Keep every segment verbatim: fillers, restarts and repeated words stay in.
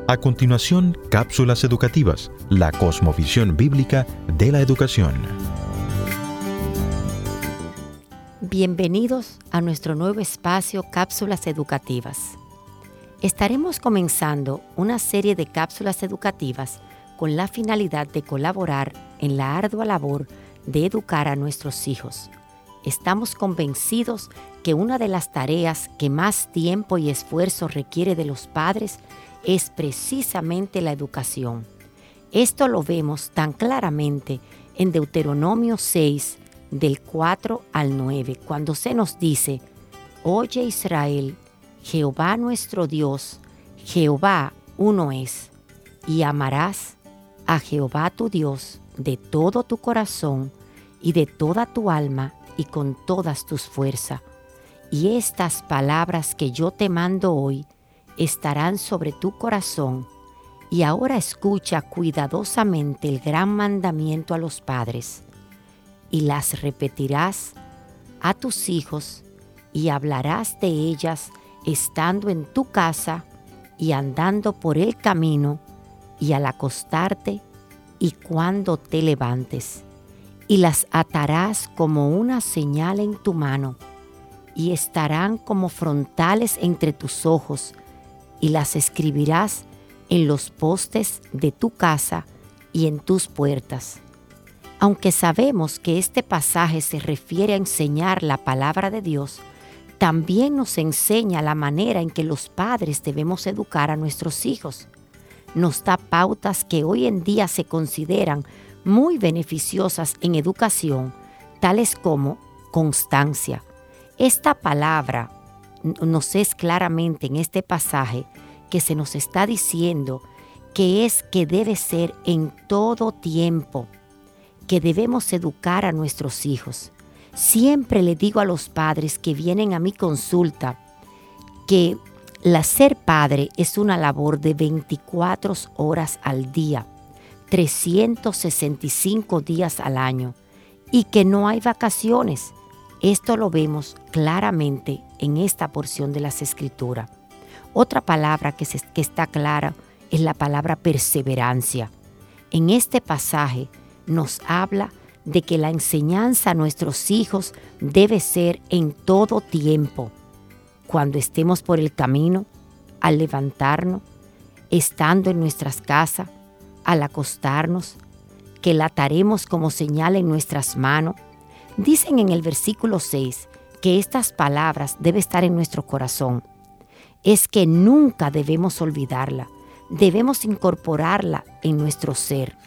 A continuación, cápsulas educativas, la cosmovisión bíblica de la educación. Bienvenidos a nuestro nuevo espacio Cápsulas Educativas. Estaremos comenzando una serie de cápsulas educativas con la finalidad de colaborar en la ardua labor de educar a nuestros hijos. Estamos convencidos que una de las tareas que más tiempo y esfuerzo requiere de los padres es precisamente la educación. Esto lo vemos tan claramente en Deuteronomio seis, del cuatro al nueve, cuando se nos dice: Oye Israel, Jehová nuestro Dios, Jehová uno es, y amarás a Jehová tu Dios de todo tu corazón y de toda tu alma y con todas tus fuerzas. Y estas palabras que yo te mando hoy estarán sobre tu corazón. Y ahora escucha cuidadosamente el gran mandamiento a los padres, y las repetirás a tus hijos, y hablarás de ellas estando en tu casa y andando por el camino, y al acostarte y cuando te levantes. Y las atarás como una señal en tu mano, y estarán como frontales entre tus ojos, y las escribirás en los postes de tu casa y en tus puertas. Aunque sabemos que este pasaje se refiere a enseñar la palabra de Dios, también nos enseña la manera en que los padres debemos educar a nuestros hijos. Nos da pautas que hoy en día se consideran muy beneficiosas en educación, tales como constancia. Esta palabra nos es claramente en este pasaje que se nos está diciendo que es que debe ser en todo tiempo, que debemos educar a nuestros hijos. Siempre le digo a los padres que vienen a mi consulta que la ser padre es una labor de veinticuatro horas al día, trescientos sesenta y cinco días al año, y que no hay vacaciones. Esto lo vemos claramente en esta porción de las Escrituras. Otra palabra que, se, que está clara es la palabra perseverancia. En este pasaje nos habla de que la enseñanza a nuestros hijos debe ser en todo tiempo. Cuando estemos por el camino, al levantarnos, estando en nuestras casas, al acostarnos, que la ataremos como señal en nuestras manos. Dicen en el versículo seis que estas palabras deben estar en nuestro corazón. Es que nunca debemos olvidarla, debemos incorporarla en nuestro ser.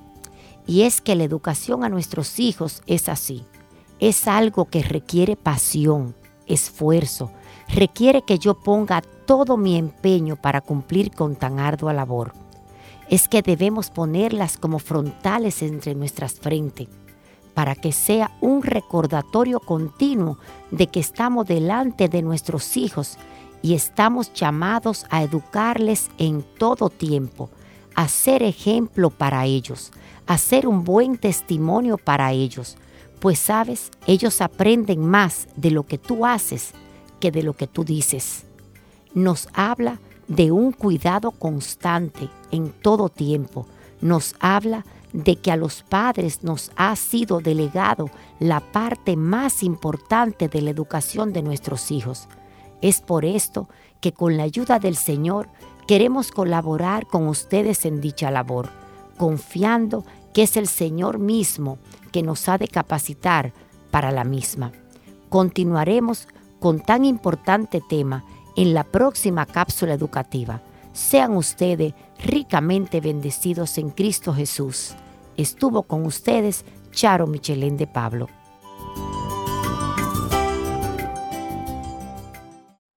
Y es que la educación a nuestros hijos es así. Es algo que requiere pasión, esfuerzo, requiere que yo ponga todo mi empeño para cumplir con tan ardua labor. Es que debemos ponerlas como frontales entre nuestras frentes, para que sea un recordatorio continuo de que estamos delante de nuestros hijos y estamos llamados a educarles en todo tiempo, a ser ejemplo para ellos, a ser un buen testimonio para ellos. Pues sabes, ellos aprenden más de lo que tú haces que de lo que tú dices. Nos habla de un cuidado constante en todo tiempo. Nos habla de que a los padres nos ha sido delegado la parte más importante de la educación de nuestros hijos. Es por esto que con la ayuda del Señor queremos colaborar con ustedes en dicha labor, confiando que es el Señor mismo que nos ha de capacitar para la misma. Continuaremos con tan importante tema en la próxima cápsula educativa. Sean ustedes ricamente bendecidos en Cristo Jesús. Estuvo con ustedes Charo Michelén de Pablo.